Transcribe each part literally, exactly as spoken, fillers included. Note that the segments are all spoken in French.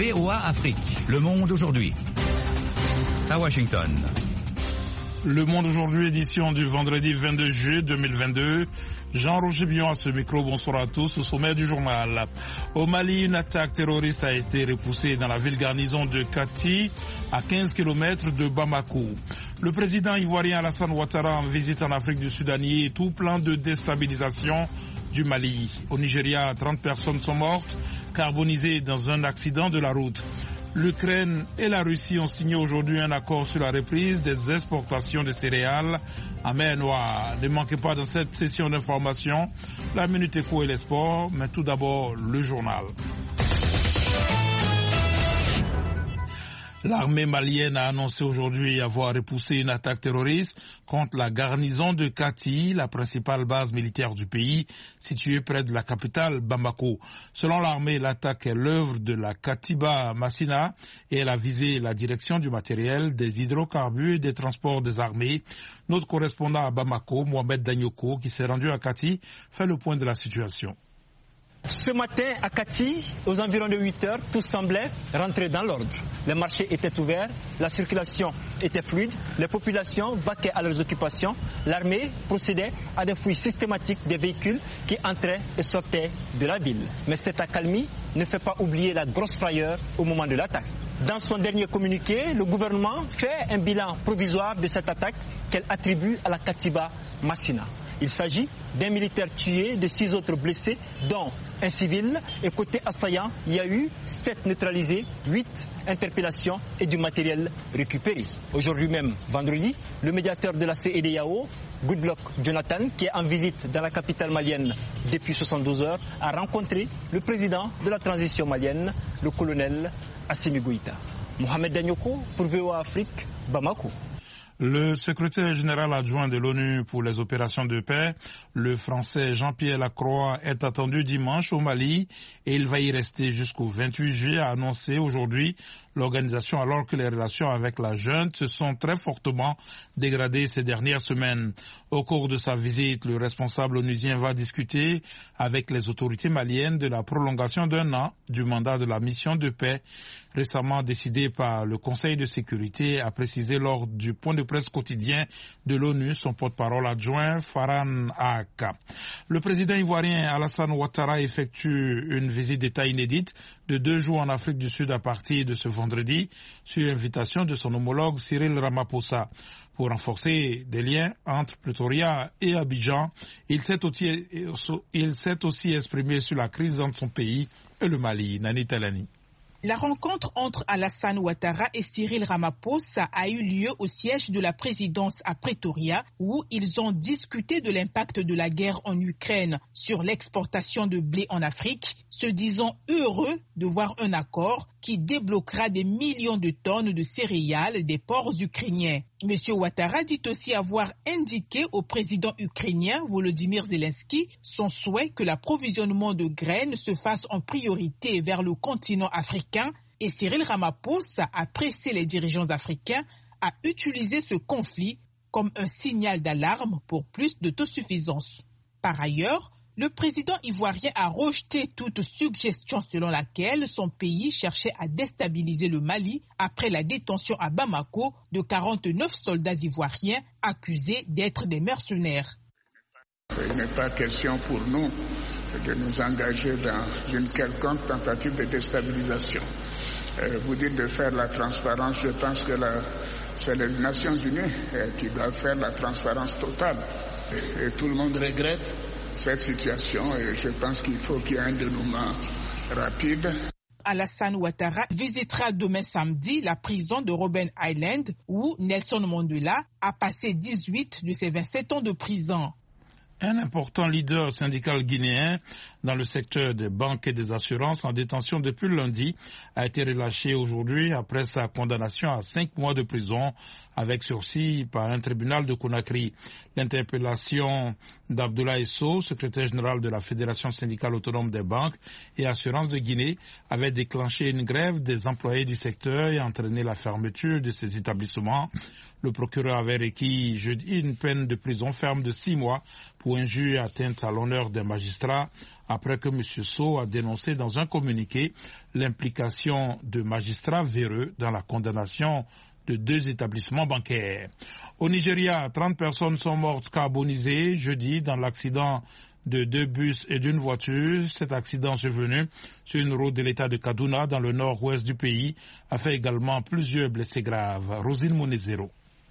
V O A Afrique, Le Monde aujourd'hui. À Washington. Le Monde aujourd'hui, édition du vendredi vingt-deux juillet deux mille vingt-deux. Jean-Roger Bion à ce micro, bonsoir à tous. Au sommet du journal. Au Mali, une attaque terroriste a été repoussée dans la ville garnison de Kati, à quinze kilomètres de Bamako. Le président ivoirien Alassane Ouattara en visite en Afrique du Sud a nié tout plan de déstabilisation du Mali. Au Nigeria, trente personnes sont mortes, carbonisées dans un accident de la route. L'Ukraine et la Russie ont signé aujourd'hui un accord sur la reprise des exportations de céréales en mer Noire. Ne manquez pas dans cette session d'information la Minute Éco et les sports, mais tout d'abord le journal. L'armée malienne a annoncé aujourd'hui avoir repoussé une attaque terroriste contre la garnison de Kati, la principale base militaire du pays, située près de la capitale Bamako. Selon l'armée, l'attaque est l'œuvre de la Katiba Massina et elle a visé la direction du matériel, des hydrocarbures et des transports des armées. Notre correspondant à Bamako, Mohamed Danyoko, qui s'est rendu à Kati, fait le point de la situation. Ce matin, à Kati, aux environs de huit heures, tout semblait rentrer dans l'ordre. Les marchés étaient ouverts, la circulation était fluide, les populations vaquaient à leurs occupations. L'armée procédait à des fouilles systématiques des véhicules qui entraient et sortaient de la ville. Mais cette accalmie ne fait pas oublier la grosse frayeur au moment de l'attaque. Dans son dernier communiqué, le gouvernement fait un bilan provisoire de cette attaque qu'elle attribue à la Katiba Massina. Il s'agit d'un militaire tué, de six autres blessés, dont un civil. Et côté assaillant, il y a eu sept neutralisés, huit interpellations et du matériel récupéré. Aujourd'hui même, vendredi, le médiateur de la C E D E A O, Goodluck Jonathan, qui est en visite dans la capitale malienne depuis soixante-douze heures, a rencontré le président de la transition malienne, le colonel Assimi Goïta. Mohamed Danyoko pour V O A Afrique, Bamako. Le secrétaire général adjoint de l'ONU pour les opérations de paix, le français Jean-Pierre Lacroix, est attendu dimanche au Mali et il va y rester jusqu'au vingt-huit juillet, a annoncé aujourd'hui l'organisation, alors que les relations avec la junte se sont très fortement dégradées ces dernières semaines. Au cours de sa visite, le responsable onusien va discuter avec les autorités maliennes de la prolongation d'un an du mandat de la mission de paix récemment décidée par le Conseil de sécurité, a précisé lors du point de presse quotidien de l'ONU son porte-parole adjoint Farhan Ahaka. Le président ivoirien Alassane Ouattara effectue une visite d'État inédite de deux jours en Afrique du Sud à partir de ce vendredi sur invitation de son homologue Cyril Ramaphosa. Pour renforcer des liens entre Pretoria et Abidjan, il s'est aussi, il s'est aussi exprimé sur la crise dans son pays et le Mali. Nani Talani. La rencontre entre Alassane Ouattara et Cyril Ramaphosa a eu lieu au siège de la présidence à Pretoria, où ils ont discuté de l'impact de la guerre en Ukraine sur l'exportation de blé en Afrique, se disant heureux de voir un accord qui débloquera des millions de tonnes de céréales des ports ukrainiens. Monsieur Ouattara dit aussi avoir indiqué au président ukrainien Volodymyr Zelensky son souhait que l'approvisionnement de graines se fasse en priorité vers le continent africain et Cyril Ramaphosa a pressé les dirigeants africains à utiliser ce conflit comme un signal d'alarme pour plus d'autosuffisance. Par ailleurs, le président ivoirien a rejeté toute suggestion selon laquelle son pays cherchait à déstabiliser le Mali après la détention à Bamako de quarante-neuf soldats ivoiriens accusés d'être des mercenaires. Il n'est pas question pour nous de nous engager dans une quelconque tentative de déstabilisation. Euh, vous dites de faire la transparence, je pense que la, c'est les Nations Unies euh, qui doivent faire la transparence totale. Et, et tout le monde regrette cette situation et je pense qu'il faut qu'il y ait un dénouement rapide. Alassane Ouattara visitera demain samedi la prison de Robben Island où Nelson Mandela a passé dix-huit de ses vingt-sept ans de prison. Un important leader syndical guinéen dans le secteur des banques et des assurances en détention depuis lundi a été relâché aujourd'hui après sa condamnation à cinq mois de prison avec sursis par un tribunal de Conakry. L'interpellation d'Abdoulaye Sow, secrétaire général de la Fédération syndicale autonome des banques et assurances de Guinée, avait déclenché une grève des employés du secteur et entraîné la fermeture de ces établissements. Le procureur avait requis jeudi une peine de prison ferme de six mois pour injure et atteinte à l'honneur des magistrats après que M. Sow a dénoncé dans un communiqué l'implication de magistrats véreux dans la condamnation de deux établissements bancaires. Au Nigeria, trente personnes sont mortes carbonisées jeudi dans l'accident de deux bus et d'une voiture. Cet accident survenu sur une route de l'état de Kaduna dans le nord-ouest du pays a fait également plusieurs blessés graves. Rosine Monezero.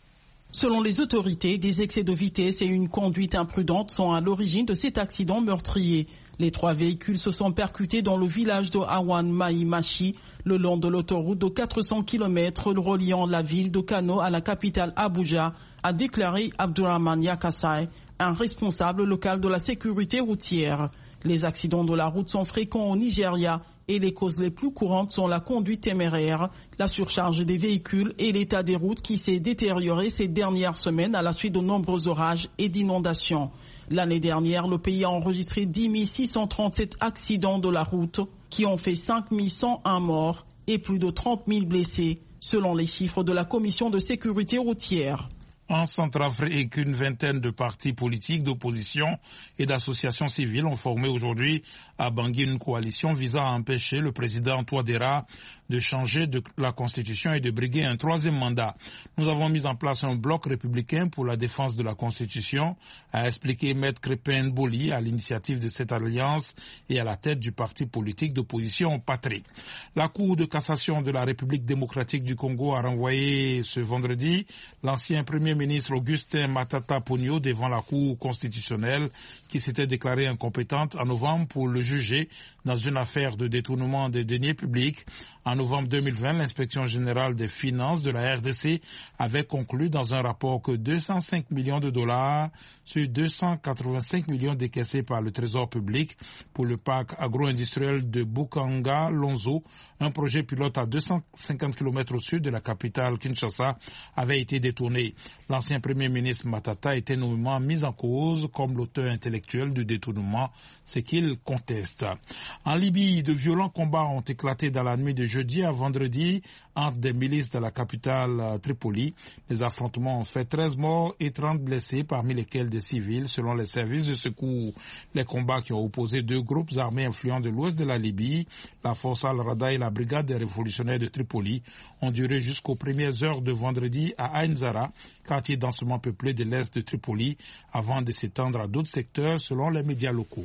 Selon les autorités, des excès de vitesse et une conduite imprudente sont à l'origine de cet accident meurtrier. Les trois véhicules se sont percutés dans le village de Awan Maïmachi, le long de l'autoroute de quatre cents kilomètres reliant la ville de Kano à la capitale Abuja, a déclaré Abdurrahman Yakasai, un responsable local de la sécurité routière. Les accidents de la route sont fréquents au Nigeria et les causes les plus courantes sont la conduite téméraire, la surcharge des véhicules et l'état des routes qui s'est détérioré ces dernières semaines à la suite de nombreux orages et d'inondations. L'année dernière, le pays a enregistré dix mille six cent trente-sept accidents de la route qui ont fait cinq mille cent un morts et plus de trente mille blessés, selon les chiffres de la Commission de sécurité routière. En Centrafrique, une vingtaine de partis politiques d'opposition et d'associations civiles ont formé aujourd'hui à Bangui une coalition visant à empêcher le président Touadéra de changer de la Constitution et de briguer un troisième mandat. Nous avons mis en place un bloc républicain pour la défense de la Constitution, a expliqué Maître Crépin Boli à l'initiative de cette alliance et à la tête du parti politique d'opposition Patrie. La Cour de cassation de la République démocratique du Congo a renvoyé ce vendredi l'ancien premier ministre Augustin Matata Ponyo devant la Cour constitutionnelle qui s'était déclarée incompétente en novembre pour le juger dans une affaire de détournement des deniers publics. En novembre deux mille vingt, l'inspection générale des finances de la R D C avait conclu dans un rapport que deux cent cinq millions de dollars sur deux cent quatre-vingt-cinq millions décaissés par le Trésor public pour le parc agro-industriel de Bukanga-Lonzo, un projet pilote à deux cent cinquante kilomètres au sud de la capitale Kinshasa, avait été détourné. L'ancien premier ministre Matata était nommément mis en cause comme l'auteur intellectuel du détournement, ce qu'il conteste. En Libye, de violents combats ont éclaté dans la nuit de jeudi à vendredi entre des milices de la capitale Tripoli. Les affrontements ont fait treize morts et trente blessés, parmi lesquels des civils, selon les services de secours. Les combats qui ont opposé deux groupes armés influents de l'ouest de la Libye, la force Al-Rada et la brigade des révolutionnaires de Tripoli, ont duré jusqu'aux premières heures de vendredi à Ain Zara, quartier densément peuplé de l'est de Tripoli, avant de s'étendre à d'autres secteurs selon les médias locaux.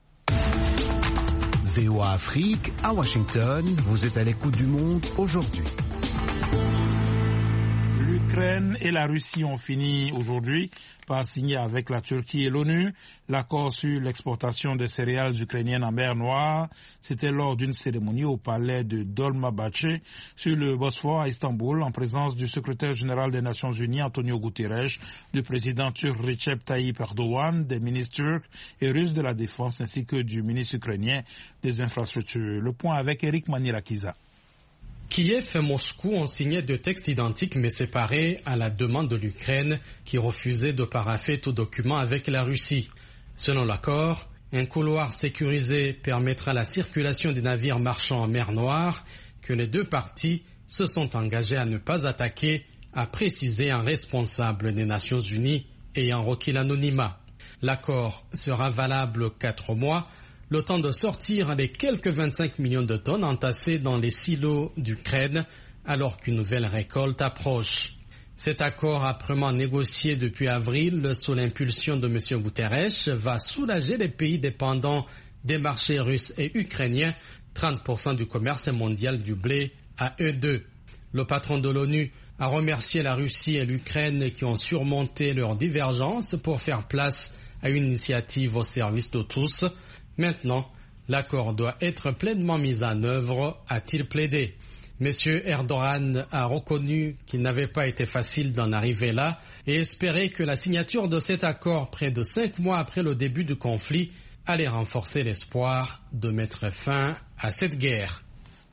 V O A Afrique, à Washington, vous êtes à l'écoute du monde aujourd'hui. L'Ukraine et la Russie ont fini aujourd'hui par signer avec la Turquie et l'ONU l'accord sur l'exportation des céréales ukrainiennes en mer Noire. C'était lors d'une cérémonie au palais de Dolmabahçe sur le Bosphore à Istanbul en présence du secrétaire général des Nations Unies Antonio Guterres, du président turc Recep Tayyip Erdogan, des ministres turcs et russes de la Défense ainsi que du ministre ukrainien des Infrastructures. Le point avec Eric Manirakiza. Kiev et Moscou ont signé deux textes identiques mais séparés à la demande de l'Ukraine qui refusait de parapher tout document avec la Russie. Selon l'accord, un couloir sécurisé permettra la circulation des navires marchands en mer Noire que les deux parties se sont engagées à ne pas attaquer, a précisé un responsable des Nations Unies ayant requis l'anonymat. L'accord sera valable quatre mois, le temps de sortir les quelques vingt-cinq millions de tonnes entassées dans les silos d'Ukraine alors qu'une nouvelle récolte approche. Cet accord âprement négocié depuis avril sous l'impulsion de M. Guterres va soulager les pays dépendants des marchés russes et ukrainiens, trente pour cent du commerce mondial du blé à eux deux. Le patron de l'ONU a remercié la Russie et l'Ukraine qui ont surmonté leurs divergences pour faire place à une initiative au service de tous. Maintenant, l'accord doit être pleinement mis en œuvre, a-t-il plaidé. M. Erdogan a reconnu qu'il n'avait pas été facile d'en arriver là et espérait que la signature de cet accord près de cinq mois après le début du conflit allait renforcer l'espoir de mettre fin à cette guerre.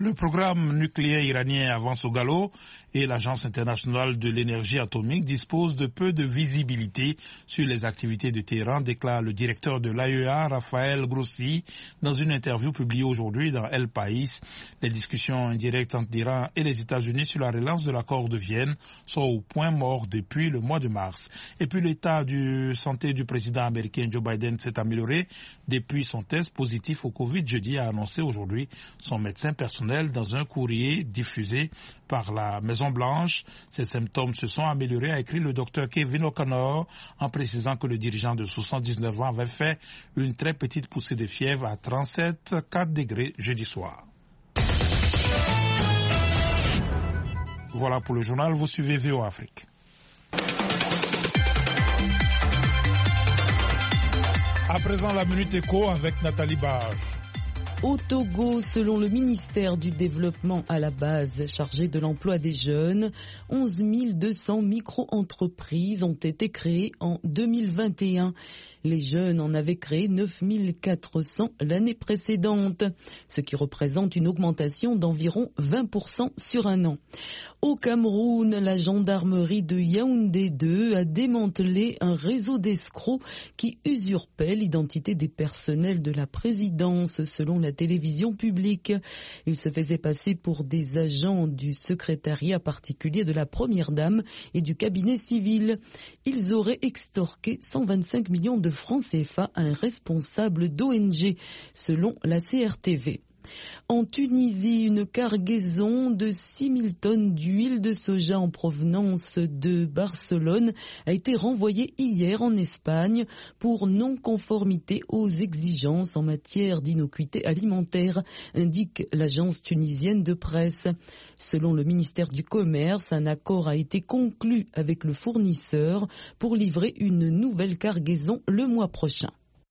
Le programme nucléaire iranien avance au galop et l'Agence internationale de l'énergie atomique dispose de peu de visibilité sur les activités de Téhéran, déclare le directeur de l'A E A, Raphaël Grossi, dans une interview publiée aujourd'hui dans El País. Les discussions indirectes entre l'Iran et les États-Unis sur la relance de l'accord de Vienne sont au point mort depuis le mois de mars. Et puis l'état de santé du président américain Joe Biden s'est amélioré depuis son test positif au Covid jeudi, a annoncé aujourd'hui son médecin personnel dans un courrier diffusé par la Maison-Blanche. Ses symptômes se sont améliorés, a écrit le docteur Kevin O'Connor, en précisant que le dirigeant de soixante-dix-neuf ans avait fait une très petite poussée de fièvre à trente-sept virgule quatre degrés jeudi soir. Voilà pour le journal, vous suivez V O Afrique. À présent, la Minute Éco avec Nathalie Barge. Au Togo, selon le ministère du Développement à la base chargé de l'emploi des jeunes, onze mille deux cents micro-entreprises ont été créées en deux mille vingt et un. Les jeunes en avaient créé neuf mille quatre cents l'année précédente, ce qui représente une augmentation d'environ vingt pour cent sur un an. Au Cameroun, la gendarmerie de Yaoundé deux a démantelé un réseau d'escrocs qui usurpait l'identité des personnels de la présidence, selon la télévision publique. Ils se faisaient passer pour des agents du secrétariat particulier de la première dame et du cabinet civil. Ils auraient extorqué cent vingt-cinq millions de francs C F A à un responsable d'O N G, selon la C R T V. En Tunisie, une cargaison de six mille tonnes d'huile de soja en provenance de Barcelone a été renvoyée hier en Espagne pour non-conformité aux exigences en matière d'innocuité alimentaire, indique l'agence tunisienne de presse. Selon le ministère du Commerce, un accord a été conclu avec le fournisseur pour livrer une nouvelle cargaison le mois prochain.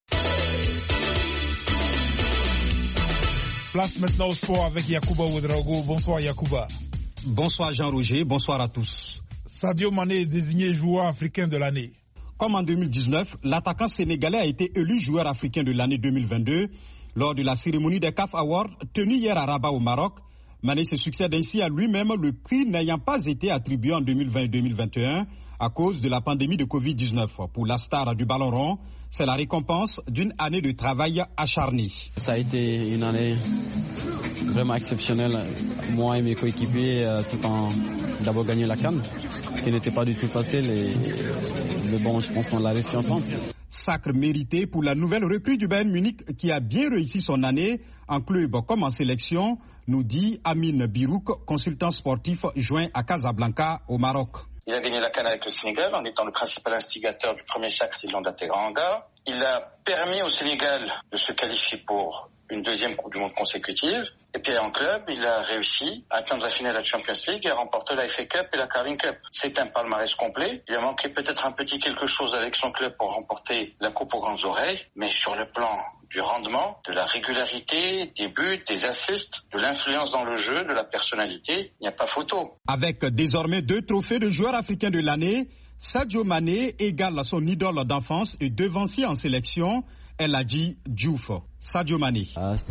Place maintenant au sport avec Yacouba Ouedraogo. Bonsoir Yacouba. Bonsoir Jean-Roger, bonsoir à tous. Sadio Mané est désigné joueur africain de l'année. Comme en deux mille dix-neuf, l'attaquant sénégalais a été élu joueur africain de l'année deux mille vingt-deux lors de la cérémonie des C A F Awards tenue hier à Rabat au Maroc. Mané se succède ainsi à lui-même, le prix n'ayant pas été attribué en deux mille vingt et deux mille vingt et un à cause de la pandémie de covid dix-neuf. Pour la star du ballon rond, c'est la récompense d'une année de travail acharné. Ça a été une année vraiment exceptionnelle. Moi et mes coéquipiers, euh, tout en d'abord gagné la CAN, qui n'était pas du tout facile. Et, mais bon, je pense qu'on l'a réussi ensemble. Sacre mérité pour la nouvelle recrue du Bayern Munich qui a bien réussi son année en club comme en sélection, nous dit Amine Birouk, consultant sportif joint à Casablanca au Maroc. Il a gagné la CAN avec le Sénégal en étant le principal instigateur du premier sacre Tirlanda Teranga. Il a permis au Sénégal de se qualifier pour une deuxième Coupe du Monde consécutive. Et puis en club, il a réussi à atteindre la finale de la Champions League et à remporter la F A Cup et la Carling Cup. C'est un palmarès complet. Il a manqué peut-être un petit quelque chose avec son club pour remporter la Coupe aux grandes oreilles. Mais sur le plan du rendement, de la régularité, des buts, des assists, de l'influence dans le jeu, de la personnalité, il n'y a pas photo. Avec désormais deux trophées de joueur africain de l'année, Sadio Mané égale son idole d'enfance et devancier en sélection, El Hadji Diouf. Sadio Mané.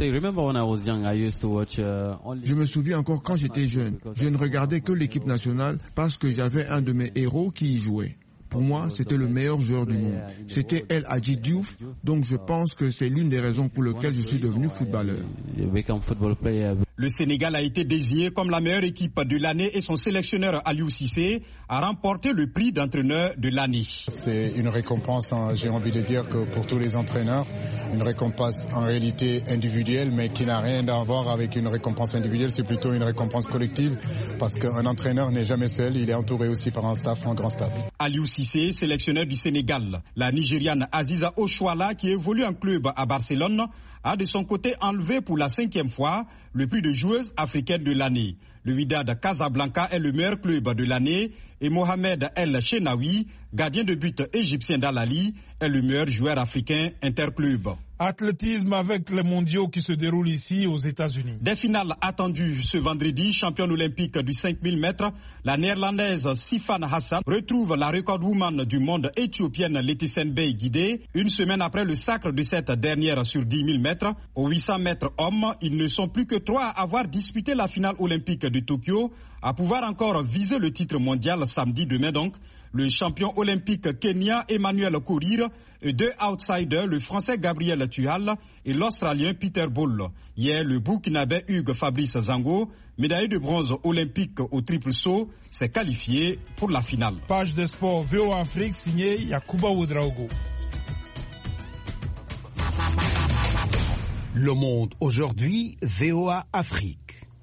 Je me souviens encore quand j'étais jeune. Je ne regardais que l'équipe nationale parce que j'avais un de mes héros qui y jouait. Pour moi, c'était le meilleur joueur du monde. C'était El Hadji Diouf, donc je pense que c'est l'une des raisons pour lesquelles je suis devenu footballeur. Le Sénégal a été désigné comme la meilleure équipe de l'année et son sélectionneur Aliou Cissé a remporté le prix d'entraîneur de l'année. C'est une récompense, hein, j'ai envie de dire que pour tous les entraîneurs, une récompense en réalité individuelle, mais qui n'a rien à voir avec une récompense individuelle, c'est plutôt une récompense collective, parce qu'un entraîneur n'est jamais seul, il est entouré aussi par un staff, un grand staff. Aliou Cissé, sélectionneur du Sénégal. La Nigériane Aziza Oshwala, qui évolue en club à Barcelone, a de son côté enlevé pour la cinquième fois le prix de joueuse africaine de l'année. Le Wydad Casablanca est le meilleur club de l'année et Mohamed El Chenaoui, gardien de but égyptien d'Al Ahly, est le meilleur joueur africain interclub. Athlétisme avec les mondiaux qui se déroulent ici aux États-Unis. Des finales attendues ce vendredi, championne olympique du cinq mille mètres, la néerlandaise Sifan Hassan retrouve la recordwoman du monde éthiopienne Letisen Bey Guidé une semaine après le sacre de cette dernière sur dix mille mètres. Aux huit cents mètres hommes, ils ne sont plus que trois à avoir disputé la finale olympique de Tokyo, à pouvoir encore viser le titre mondial samedi demain donc. Le champion olympique Kenya Emmanuel Korir et deux outsiders, le français Gabriel Tuhal et l'australien Peter Bol. Hier, le burkinabé Hugues Fabrice Zango, médaillé de bronze olympique au triple saut, s'est qualifié pour la finale. Page des sports V O A Afrique signée Yakuba Ouedraogo. Le Monde aujourd'hui, V O A Afrique.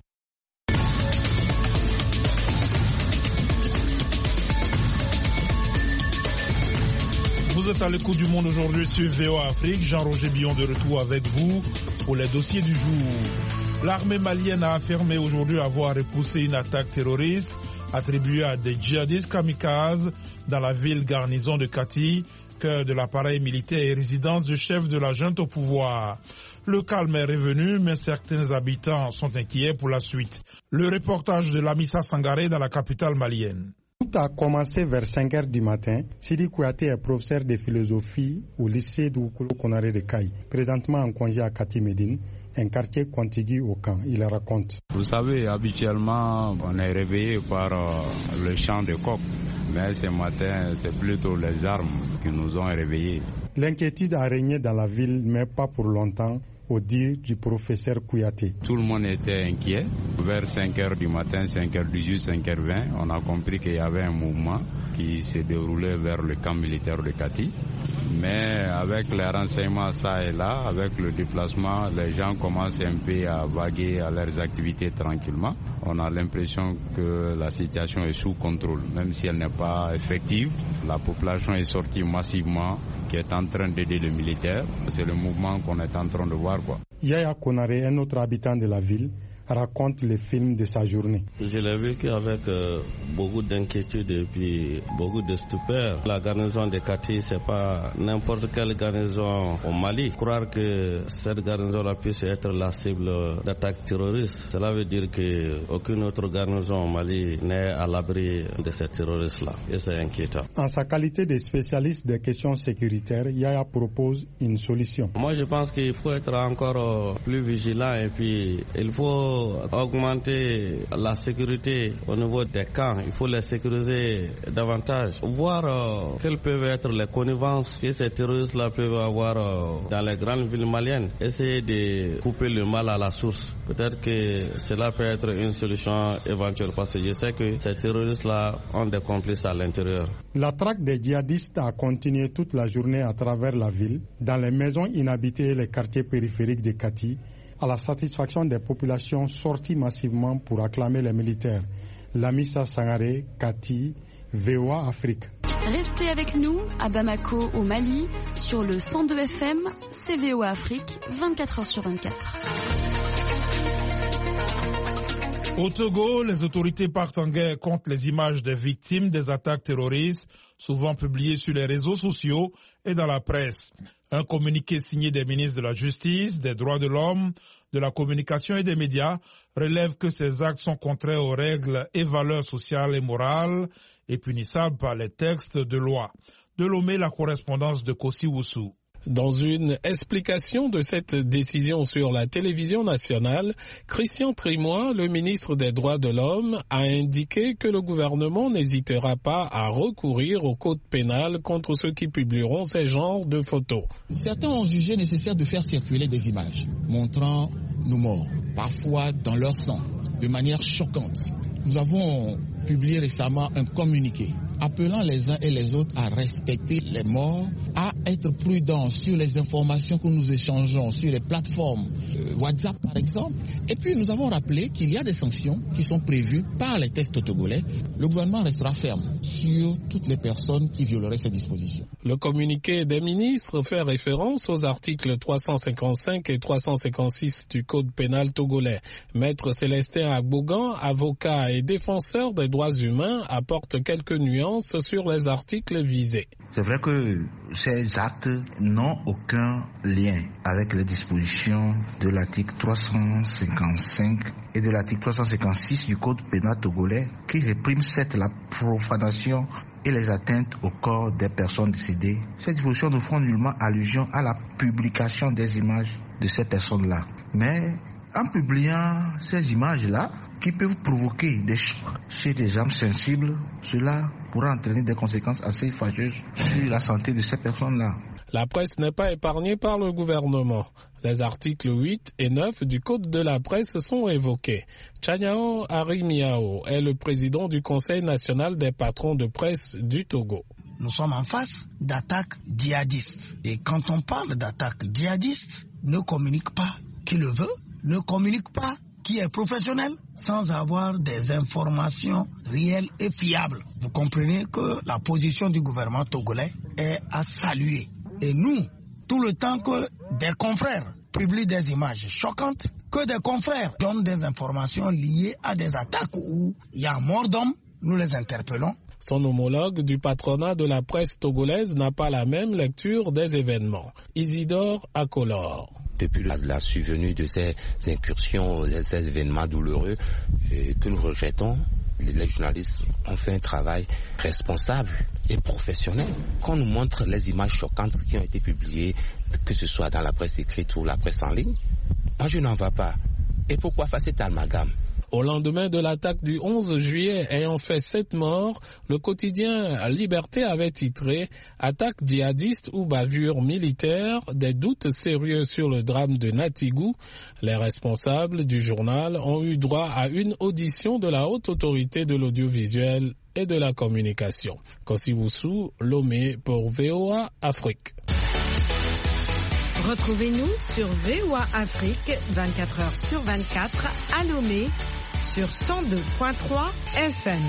Vous êtes à l'écoute du Monde aujourd'hui sur V O A Afrique. Jean-Roger Billon de retour avec vous pour les dossiers du jour. L'armée malienne a affirmé aujourd'hui avoir repoussé une attaque terroriste attribuée à des djihadistes kamikazes dans la ville garnison de Kati, cœur de l'appareil militaire et résidence du chef de la junte au pouvoir. Le calme est revenu, mais certains habitants sont inquiets pour la suite. Le reportage de Lamissa Sangaré dans la capitale malienne. Tout a commencé vers cinq heures du matin. Sidi Kouyaté est professeur de philosophie au lycée d'Oukolo Konaré de Kaï, présentement en congé à Kati Médine, un quartier contigu au camp. Il raconte. Vous savez, habituellement, on est réveillé par euh, le chant de coq, mais ce matin, c'est plutôt les armes qui nous ont réveillés. L'inquiétude a régné dans la ville, mais pas pour longtemps, au dire du professeur Kouyaté. Tout le monde était inquiet. Vers cinq heures du matin, cinq heures dix-huit, cinq heures vingt, on a compris qu'il y avait un mouvement qui se déroulait vers le camp militaire de Kati. Mais avec les renseignements ça et là, avec le déplacement, les gens commencent un peu à vaguer à leurs activités tranquillement. On a l'impression que la situation est sous contrôle, même si elle n'est pas effective. La population est sortie massivement, qui est en train d'aider les militaires. C'est le mouvement qu'on est en train de voir, quoi. Yaya Konaré, un autre habitant de la ville, raconte les films de sa journée. Je l'ai vécu avec euh, beaucoup d'inquiétude et puis beaucoup de stupeur. La garnison de Kati, c'est pas n'importe quelle garnison au Mali. Croire que cette garnison-là puisse être la cible d'attaques terroristes, cela veut dire qu'aucune autre garnison au Mali n'est à l'abri de ces terroristes-là. Et c'est inquiétant. En sa qualité de spécialiste des questions sécuritaires, Yaya propose une solution. Moi, je pense qu'il faut être encore plus vigilant et puis il faut augmenter la sécurité au niveau des camps. Il faut les sécuriser davantage. Voir euh, quelles peuvent être les connivences que ces terroristes-là peuvent avoir euh, dans les grandes villes maliennes. Essayer de couper le mal à la source. Peut-être que cela peut être une solution éventuelle parce que je sais que ces terroristes-là ont des complices à l'intérieur. La traque des djihadistes a continué toute la journée à travers la ville, dans les maisons inhabitées et les quartiers périphériques de Kati, à la satisfaction des populations sorties massivement pour acclamer les militaires. Lamissa Sangaré, Kati, V O A Afrique. Restez avec nous à Bamako au Mali sur le cent deux F M, c'est V O A Afrique, vingt-quatre heures sur vingt-quatre. Au Togo, les autorités partent en guerre contre les images des victimes des attaques terroristes, souvent publiées sur les réseaux sociaux et dans la presse. Un communiqué signé des ministres de la Justice, des Droits de l'Homme, de la Communication et des Médias relève que ces actes sont contraires aux règles et valeurs sociales et morales et punissables par les textes de loi. De Lomé, la correspondance de Kossi Woussou. Dans une explication de cette décision sur la télévision nationale, Christian Trimois, le ministre des Droits de l'Homme, a indiqué que le gouvernement n'hésitera pas à recourir au code pénal contre ceux qui publieront ces genres de photos. Certains ont jugé nécessaire de faire circuler des images montrant nos morts, parfois dans leur sang, de manière choquante. Nous avons publié récemment un communiqué appelant les uns et les autres à respecter les morts, à être prudents sur les informations que nous échangeons sur les plateformes euh, WhatsApp par exemple. Et puis nous avons rappelé qu'il y a des sanctions qui sont prévues par les textes togolais. Le gouvernement restera ferme sur toutes les personnes qui violeraient ces dispositions. Le communiqué des ministres fait référence aux articles trois cent cinquante-cinq et trois cent cinquante-six du Code pénal togolais. Maître Célestin Agbougan, avocat et défenseur des droits humains, apporte quelques nuances nuances sur les articles visés. C'est vrai que ces actes n'ont aucun lien avec les dispositions de l'article trois cent cinquante-cinq et de l'article trois cent cinquante-six du Code pénal togolais qui répriment certes la profanation et les atteintes au corps des personnes décédées. Ces dispositions ne font nullement allusion à la publication des images de ces personnes-là. Mais en publiant ces images-là, qui peuvent provoquer des chocs chez des âmes sensibles, cela pourra entraîner des conséquences assez fâcheuses sur la santé de ces personnes-là. La presse n'est pas épargnée par le gouvernement. Les articles huit et neuf du Code de la presse sont évoqués. Tchanyao Arimiao est le président du Conseil national des patrons de presse du Togo. Nous sommes en face d'attaques djihadistes. Et quand on parle d'attaques djihadistes, ne communique pas qui le veut, ne communique pas qui est professionnel, sans avoir des informations réelles et fiables. Vous comprenez que la position du gouvernement togolais est à saluer. Et nous, tout le temps que des confrères publient des images choquantes, que des confrères donnent des informations liées à des attaques où il y a mort d'hommes, nous les interpellons. Son homologue du patronat de la presse togolaise n'a pas la même lecture des événements. Isidore Akolor. Depuis la, la survenue de ces incursions, ces événements douloureux euh, que nous regrettons, les, les journalistes ont fait un travail responsable et professionnel. Quand on nous montre les images choquantes qui ont été publiées, que ce soit dans la presse écrite ou la presse en ligne, moi je n'en vois pas. Et pourquoi faire cet amalgame ? Au lendemain de l'attaque du onze juillet ayant fait sept morts, le quotidien Liberté avait titré « Attaque djihadiste ou bavure militaire, des doutes sérieux sur le drame de Natigou ». Les responsables du journal ont eu droit à une audition de la haute autorité de l'audiovisuel et de la communication. Kossi-Boussou, Lomé pour V O A Afrique. Retrouvez-nous sur V O A Afrique vingt-quatre heures sur vingt-quatre à Lomé sur cent deux virgule trois F M.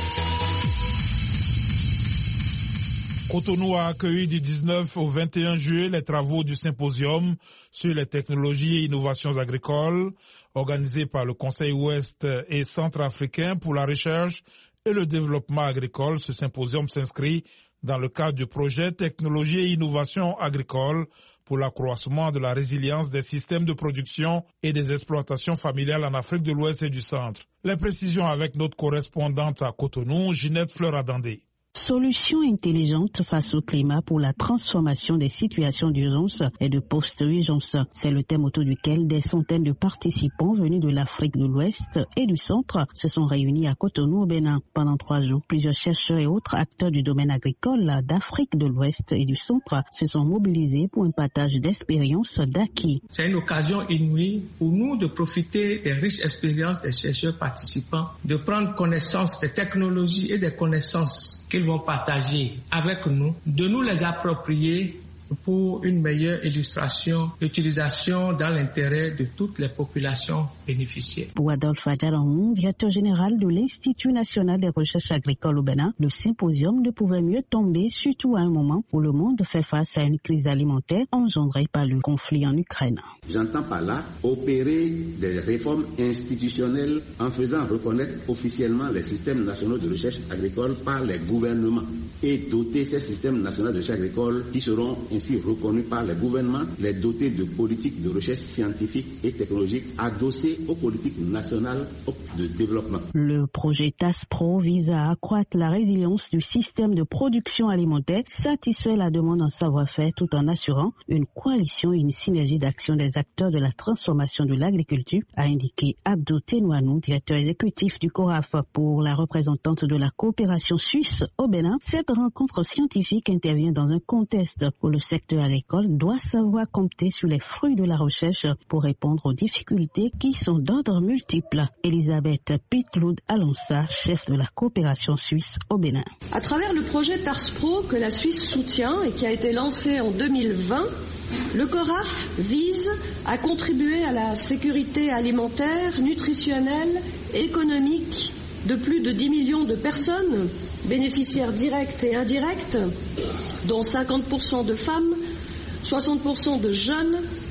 Cotonou a accueilli du dix-neuf au vingt et un juillet les travaux du symposium sur les technologies et innovations agricoles organisé par le Conseil ouest et centrafricain pour la recherche et le développement agricole. Ce symposium s'inscrit dans le cadre du projet Technologie et innovation agricole pour l'accroissement de la résilience des systèmes de production et des exploitations familiales en Afrique de l'Ouest et du Centre. Les précisions avec notre correspondante à Cotonou, Ginette Fleur-Adandé. Solutions intelligentes face au climat pour la transformation des situations d'urgence et de post-urgence. C'est le thème autour duquel des centaines de participants venus de l'Afrique de l'Ouest et du Centre se sont réunis à Cotonou au Bénin. Pendant trois jours, plusieurs chercheurs et autres acteurs du domaine agricole d'Afrique de l'Ouest et du Centre se sont mobilisés pour un partage d'expériences d'acquis. C'est une occasion inouïe pour nous de profiter des riches expériences des chercheurs participants, de prendre connaissance des technologies et des connaissances qu'ils vont partager avec nous, de nous les approprier pour une meilleure illustration, utilisation dans l'intérêt de toutes les populations bénéficiaires. Pour Adolphe Adjaramou, directeur général de l'Institut national des recherches agricoles au Bénin, le symposium ne pouvait mieux tomber, surtout à un moment où le monde fait face à une crise alimentaire engendrée par le conflit en Ukraine. J'entends par là opérer des réformes institutionnelles en faisant reconnaître officiellement les systèmes nationaux de recherche agricole par les gouvernements et doter ces systèmes nationaux de recherche agricole qui seront ainsi reconnus par les gouvernements, les dotés de politiques de recherche scientifique et technologique adossées aux politiques nationales de développement. Le projet TASPRO vise à accroître la résilience du système de production alimentaire, satisfaire la demande en savoir-faire tout en assurant une coalition et une synergie d'action des acteurs de la transformation de l'agriculture, a indiqué Abdou Tenouanou, directeur exécutif du CORAF. Pour la représentante de la coopération suisse au Bénin, cette rencontre scientifique intervient dans un contexte où le secteur agricole doit savoir compter sur les fruits de la recherche pour répondre aux difficultés qui sont d'ordre multiple. Elisabeth Pitloud Alonsa, chef de la coopération suisse au Bénin. À travers le projet TASPRO que la Suisse soutient et qui a été lancé en deux mille vingt, le CORAF vise à contribuer à la sécurité alimentaire, nutritionnelle, économique de plus de dix millions de personnes, bénéficiaires directes et indirectes, dont cinquante pour cent de femmes, soixante pour cent de jeunes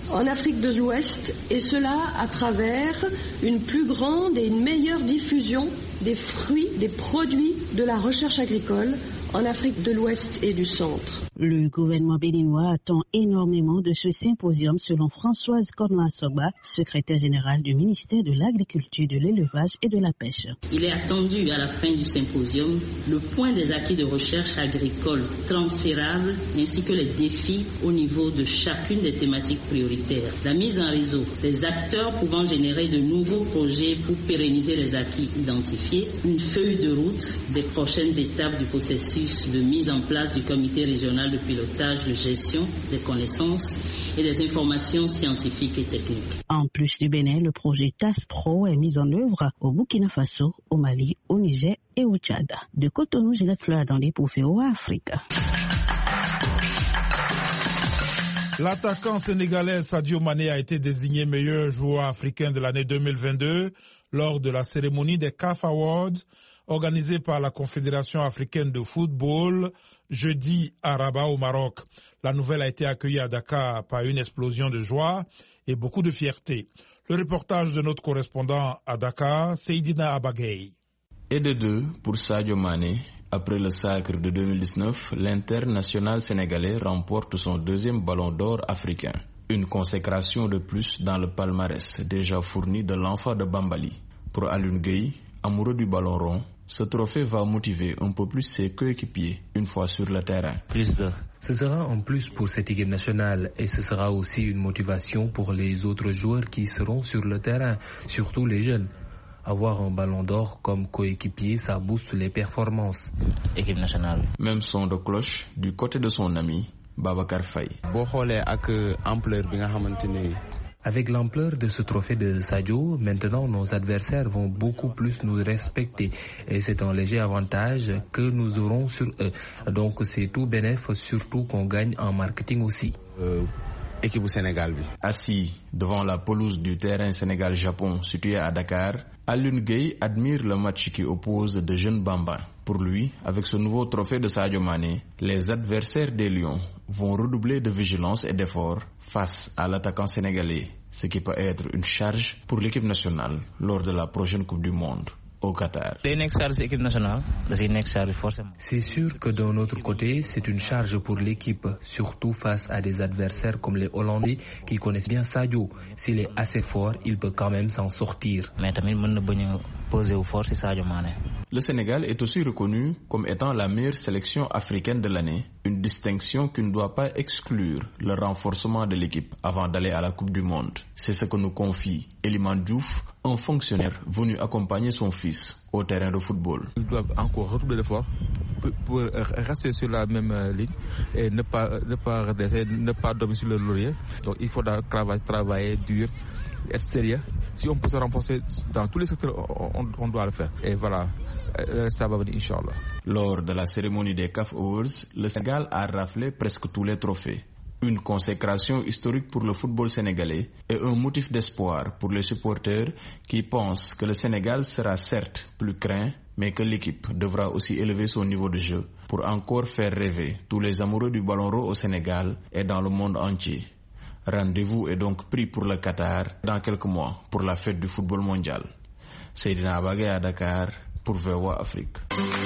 en Afrique de l'Ouest, et cela à travers une plus grande et une meilleure diffusion des fruits, des produits de la recherche agricole en Afrique de l'Ouest et du Centre. Le gouvernement béninois attend énormément de ce symposium selon Françoise Cornoa-Sogba, secrétaire générale du ministère de l'Agriculture, de l'Élevage et de la Pêche. Il est attendu à la fin du symposium le point des acquis de recherche agricole transférables ainsi que les défis au niveau de chacune des thématiques prioritaires. La mise en réseau des acteurs pouvant générer de nouveaux projets pour pérenniser les acquis identifiés, une feuille de route des prochaines étapes du processus de mise en place du comité régional de pilotage, de gestion des connaissances et des informations scientifiques et techniques. En plus du Bénin, le projet TASPRO est mis en œuvre au Burkina Faso, au Mali, au Niger et au Tchad. De Cotonou, Ginette Fleur attendait pour V O A Afrique. L'attaquant sénégalais Sadio Mané a été désigné meilleur joueur africain de l'année deux mille vingt-deux lors de la cérémonie des C A F Awards organisée par la Confédération africaine de football jeudi à Rabat au Maroc. La nouvelle a été accueillie à Dakar par une explosion de joie et beaucoup de fierté. Le reportage de notre correspondant à Dakar, Seydina Abagay. Et de deux pour Sadio Mané. Après le sacre de deux mille dix-neuf, l'international sénégalais remporte son deuxième ballon d'or africain. Une consécration de plus dans le palmarès déjà fourni de l'enfant de Bambali. Pour Alioune Gueye, amoureux du ballon rond, ce trophée va motiver un peu plus ses coéquipiers une fois sur le terrain. Plus de... Ce sera en plus pour cette équipe nationale et ce sera aussi une motivation pour les autres joueurs qui seront sur le terrain, surtout les jeunes. Avoir un ballon d'or comme coéquipier, ça booste les performances. Équipe nationale. Même son de cloche du côté de son ami Babacar Faye. Avec l'ampleur de ce trophée de Sadio, maintenant nos adversaires vont beaucoup plus nous respecter et c'est un léger avantage que nous aurons sur eux. Donc c'est tout bénéf, surtout qu'on gagne en marketing aussi. Euh, équipe du Sénégal. Assis devant la pelouse du terrain Sénégal-Japon situé à Dakar, Alioune Gueye admire le match qui oppose de jeunes bambins. Pour lui, avec ce nouveau trophée de Sadio Mané, les adversaires des Lions vont redoubler de vigilance et d'efforts face à l'attaquant sénégalais, ce qui peut être une charge pour l'équipe nationale lors de la prochaine Coupe du Monde au Qatar. C'est sûr que d'un autre côté, c'est une charge pour l'équipe, surtout face à des adversaires comme les Hollandais qui connaissent bien Sadio. S'il est assez fort, il peut quand même s'en sortir. Le Sénégal est aussi reconnu comme étant la meilleure sélection africaine de l'année, une distinction qui ne doit pas exclure le renforcement de l'équipe avant d'aller à la Coupe du Monde. C'est ce que nous confie Eliman Diouf, un fonctionnaire venu accompagner son fils au terrain de football. Ils doivent encore redoubler d'efforts pour rester sur la même ligne et ne pas, ne pas redescendre, ne pas dormir sur le laurier. Donc il faudra travailler, travailler dur, être sérieux. Si on peut se renforcer dans tous les secteurs, on, on doit le faire. Et voilà, ça va venir, Inch'Allah. Lors de la cérémonie des C A F Awards, le Sénégal a raflé presque tous les trophées. Une consécration historique pour le football sénégalais et un motif d'espoir pour les supporters qui pensent que le Sénégal sera certes plus craint, mais que l'équipe devra aussi élever son niveau de jeu pour encore faire rêver tous les amoureux du ballon rond au Sénégal et dans le monde entier. Rendez-vous est donc pris pour le Qatar dans quelques mois pour la fête du football mondial. Seydina Abagay à Dakar pour V O A Afrique.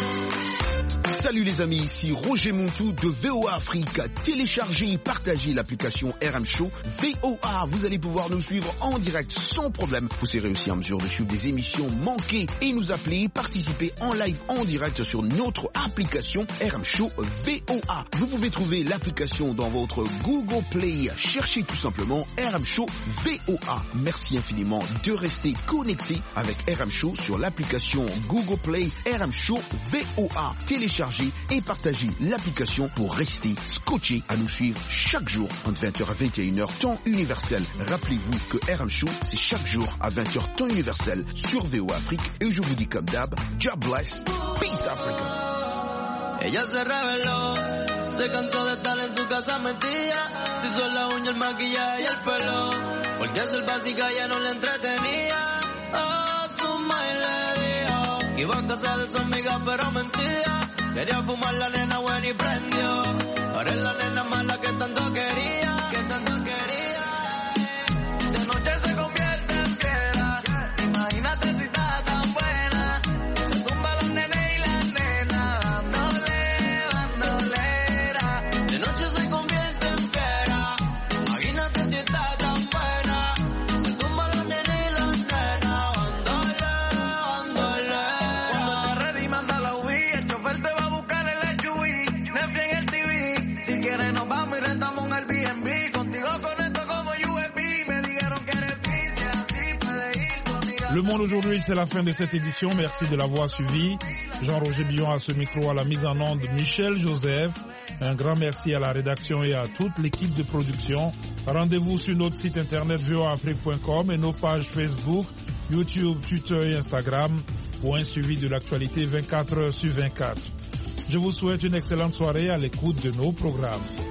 Salut les amis, ici Roger Montou de V O A Afrique. Téléchargez et partagez l'application R M Show V O A. Vous allez pouvoir nous suivre en direct sans problème. Vous serez aussi en mesure de suivre des émissions manquées et nous appeler, participer en live en direct sur notre application R M Show V O A. Vous pouvez trouver l'application dans votre Google Play. Cherchez tout simplement R M Show V O A. Merci infiniment de rester connecté avec R M Show sur l'application Google Play R M Show V O A. Téléchargez et partagez l'application pour rester scotché à nous suivre chaque jour entre vingt heures à vingt et une heures temps universel. Rappelez-vous que R M Show c'est chaque jour à vingt heures temps universel sur V O A Afrique et je vous dis comme d'hab, God bless, peace Africa. Ella se reveló, se cansó de estar en su casa metida, se hizo la uña, el maquillaje y el pelo, porque ser básica ya no le entretenía. Oh, su madre le dijo que iba a casar de su amiga pero mentira. Quería fumar la nena buena y prendió. Ahora es la nena mala que tanto quería, que tanto quería. Le Monde aujourd'hui, c'est la fin de cette édition. Merci de l'avoir suivi. Jean-Roger Billon à ce micro, à la mise en onde Michel Joseph. Un grand merci à la rédaction et à toute l'équipe de production. Rendez-vous sur notre site internet v o a afrique point com et nos pages Facebook, YouTube, Twitter et Instagram pour un suivi de l'actualité vingt-quatre heures sur vingt-quatre. Je vous souhaite une excellente soirée à l'écoute de nos programmes.